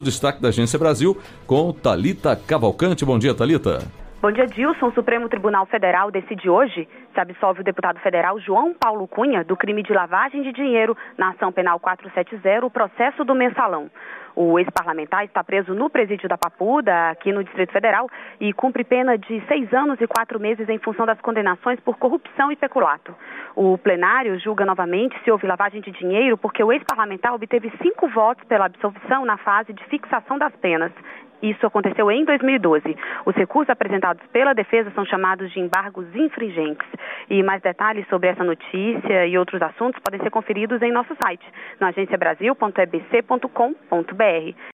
Destaque da Agência Brasil com Thalita Cavalcante. Bom dia, Thalita. Bom dia, Dilson. O Supremo Tribunal Federal decide hoje se absolve o deputado federal João Paulo Cunha do crime de lavagem de dinheiro na ação penal 470, o processo do mensalão. O ex-parlamentar está preso no presídio da Papuda, aqui no Distrito Federal, e cumpre pena de 6 anos e 4 meses em função das condenações por corrupção e peculato. O plenário julga novamente se houve lavagem de dinheiro porque o ex-parlamentar obteve 5 votos pela absolvição na fase de fixação das penas. Isso aconteceu em 2012. Os recursos apresentados pela defesa são chamados de embargos infringentes. E mais detalhes sobre essa notícia e outros assuntos podem ser conferidos em nosso site, no agenciabrasil.ebc.com.br.